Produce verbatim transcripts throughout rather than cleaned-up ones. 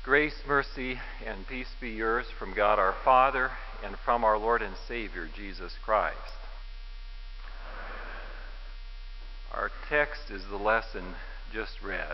Grace, mercy, and peace be yours from God our Father and from our Lord and Savior, Jesus Christ. Our text is the lesson just read.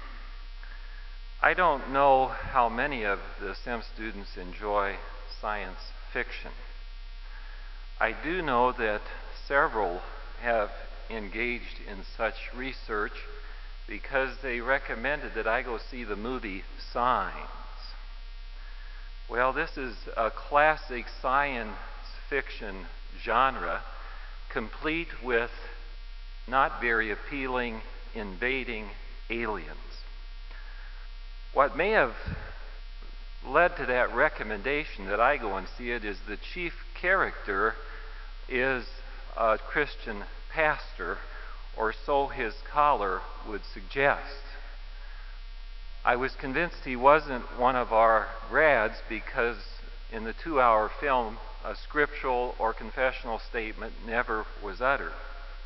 I don't know how many of the SEM students enjoy science fiction. I do know that several have engaged in such research because they recommended that I go see the movie Signs. Well, this is a classic science fiction genre, complete with not very appealing invading aliens. What may have led to that recommendation that I go and see it is the chief character is a Christian pastor, or so his collar would suggest. I was convinced he wasn't one of our grads because in the two-hour film, a scriptural or confessional statement never was uttered.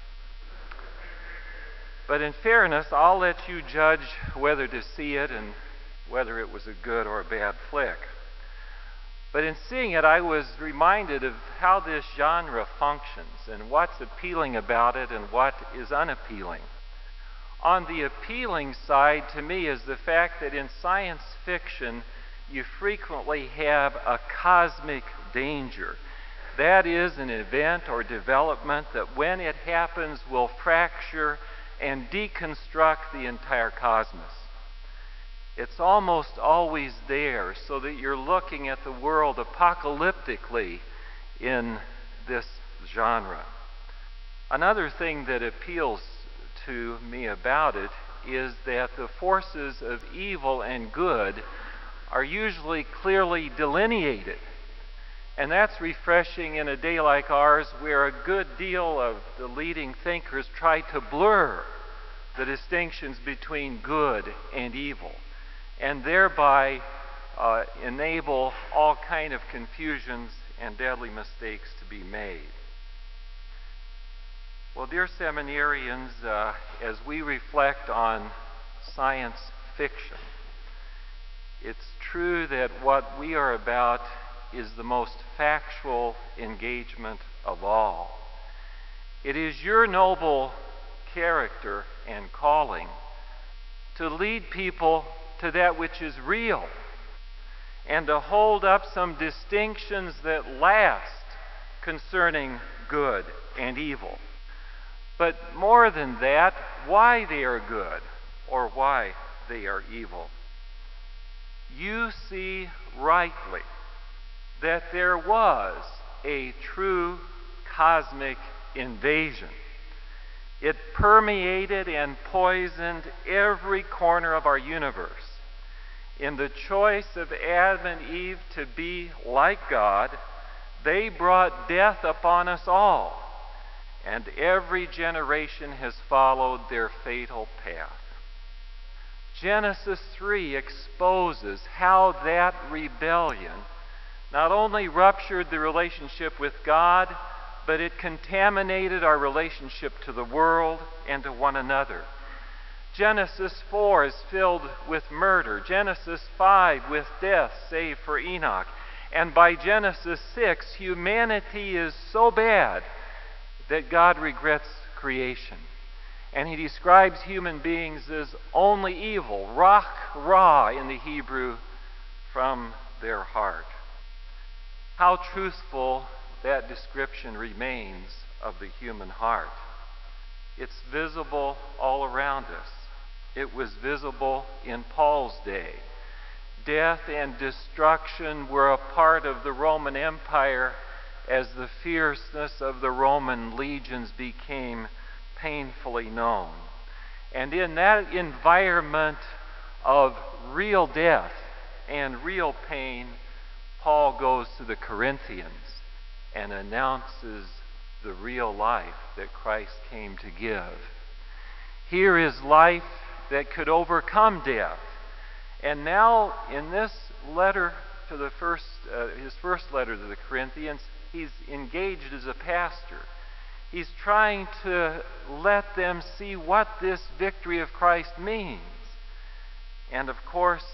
But in fairness, I'll let you judge whether to see it and whether it was a good or a bad flick. But in seeing it, I was reminded of how this genre functions and what's appealing about it and what is unappealing. On the appealing side, to me, is the fact that in science fiction, you frequently have a cosmic danger. That is, an event or development that when it happens will fracture and deconstruct the entire cosmos. It's almost always there, so that you're looking at the world apocalyptically in this genre. Another thing that appeals to me about it is that the forces of evil and good are usually clearly delineated. And that's refreshing in a day like ours, where a good deal of the leading thinkers try to blur the distinctions between good and evil, and thereby uh, enable all kind of confusions and deadly mistakes to be made. Well, dear seminarians, uh, as we reflect on science fiction, it's true that what we are about is the most factual engagement of all. It is your noble character and calling to lead people to that which is real, and to hold up some distinctions that last concerning good and evil. But more than that, why they are good or why they are evil. You see rightly that there was a true cosmic invasion. It permeated and poisoned every corner of our universe. In the choice of Adam and Eve to be like God, they brought death upon us all, and every generation has followed their fatal path. Genesis three exposes how that rebellion not only ruptured the relationship with God, but it contaminated our relationship to the world and to one another. Genesis four is filled with murder. Genesis five with death, save for Enoch. And by Genesis six, humanity is so bad that God regrets creation. And he describes human beings as only evil, rak ra in the Hebrew, from their heart. How truthful that description remains of the human heart. It's visible all around us. It was visible in Paul's day. Death and destruction were a part of the Roman Empire as the fierceness of the Roman legions became painfully known. And in that environment of real death and real pain, Paul goes to the Corinthians and announces the real life that Christ came to give. Here is life that could overcome death. And now, in this letter to the first, uh, his first letter to the Corinthians, he's engaged as a pastor. He's trying to let them see what this victory of Christ means. And of course,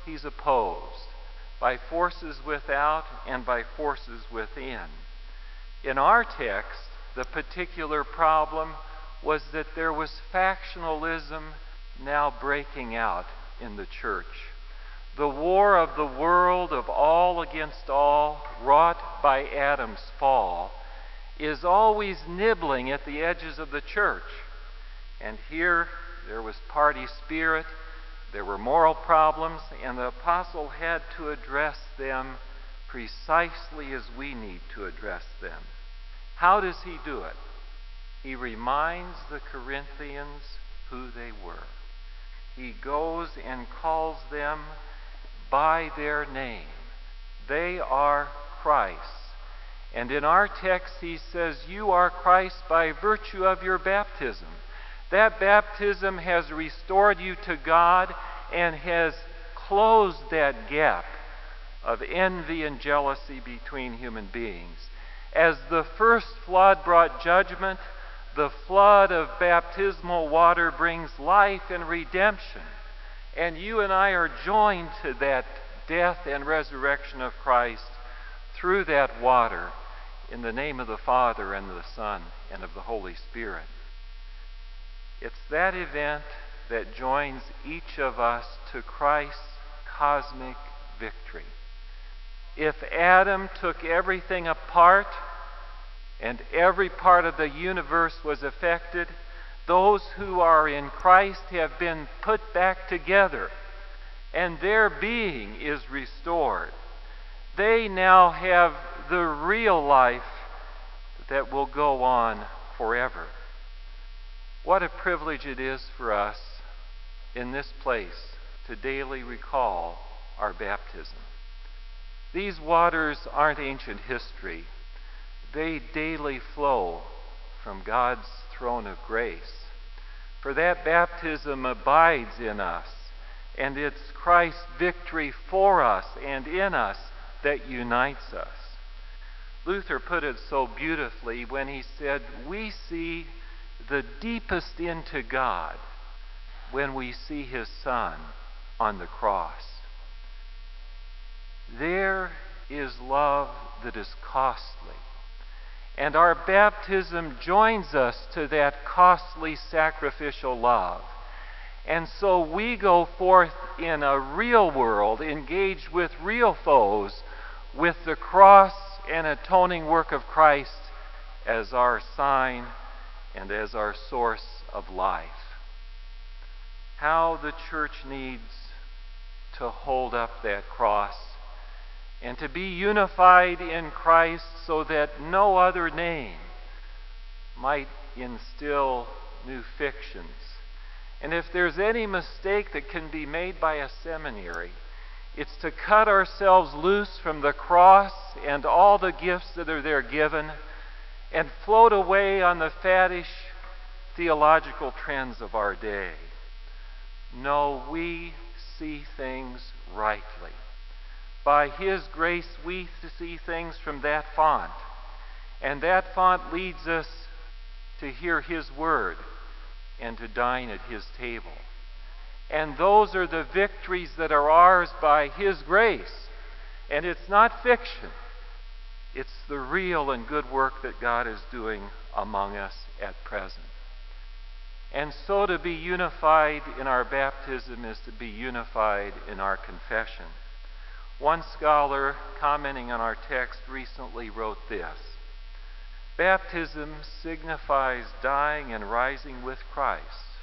he's opposed by forces without and by forces within. In our text, the particular problem was that there was factionalism now breaking out in the church. The war of the world of all against all, wrought by Adam's fall, is always nibbling at the edges of the church. And here there was party spirit, there were moral problems, and the apostle had to address them precisely as we need to address them. How does he do it? He reminds the Corinthians who they were. He goes and calls them by their name. They are Christ. And in our text he says, you are Christ by virtue of your baptism. That baptism has restored you to God and has closed that gap of envy and jealousy between human beings. As the first flood brought judgment, the flood of baptismal water brings life and redemption. And you and I are joined to that death and resurrection of Christ through that water in the name of the Father and the Son and of the Holy Spirit. It's that event that joins each of us to Christ's cosmic victory. If Adam took everything apart and every part of the universe was affected, those who are in Christ have been put back together and their being is restored. They now have the real life that will go on forever. What a privilege it is for us in this place to daily recall our baptism. These waters aren't ancient history. They daily flow from God's throne of grace. For that baptism abides in us, and it's Christ's victory for us and in us that unites us. Luther put it so beautifully when he said, we see the deepest into God when we see his Son on the cross. There is love that is costly. And our baptism joins us to that costly sacrificial love. And so we go forth in a real world, engaged with real foes, with the cross and atoning work of Christ as our sign and as our source of life. How the church needs to hold up that cross and to be unified in Christ so that no other name might instill new fictions. And if there's any mistake that can be made by a seminary, it's to cut ourselves loose from the cross and all the gifts that are there given and float away on the faddish theological trends of our day. No, we see things rightly. By his grace, we see things from that font. And that font leads us to hear his word and to dine at his table. And those are the victories that are ours by his grace. And it's not fiction. It's the real and good work that God is doing among us at present. And so to be unified in our baptism is to be unified in our confession. One scholar, commenting on our text, recently wrote this: baptism signifies dying and rising with Christ.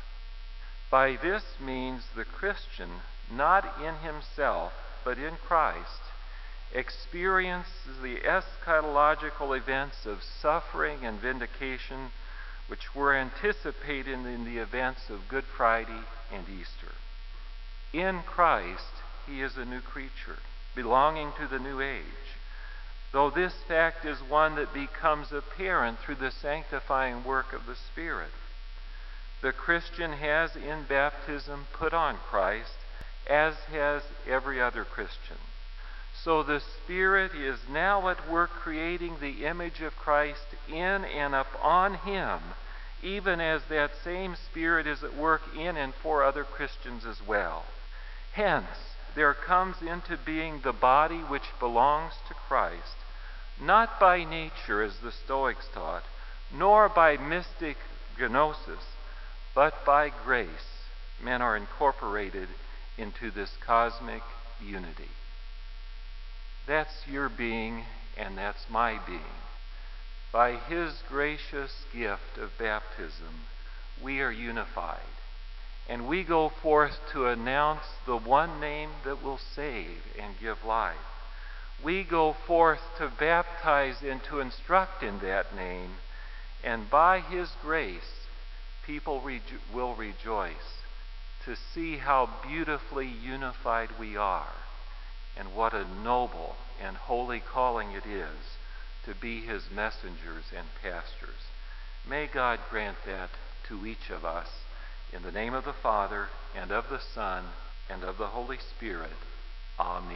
By this means the Christian, not in himself, but in Christ, experiences the eschatological events of suffering and vindication which were anticipated in the events of Good Friday and Easter. In Christ, he is a new creature, belonging to the new age, though this fact is one that becomes apparent through the sanctifying work of the Spirit. The Christian has in baptism put on Christ, as has every other Christian. So the Spirit is now at work creating the image of Christ in and upon him, even as that same Spirit is at work in and for other Christians as well. Hence, there comes into being the body which belongs to Christ, not by nature as the Stoics taught, nor by mystic gnosis, but by grace. Men are incorporated into this cosmic unity. That's your being, and that's my being. By His gracious gift of baptism, we are unified. And we go forth to announce the one name that will save and give life. We go forth to baptize and to instruct in that name. And by His grace, people rejo- will rejoice to see how beautifully unified we are, and what a noble and holy calling it is to be His messengers and pastors. May God grant that to each of us. In the name of the Father, and of the Son, and of the Holy Spirit. Amen.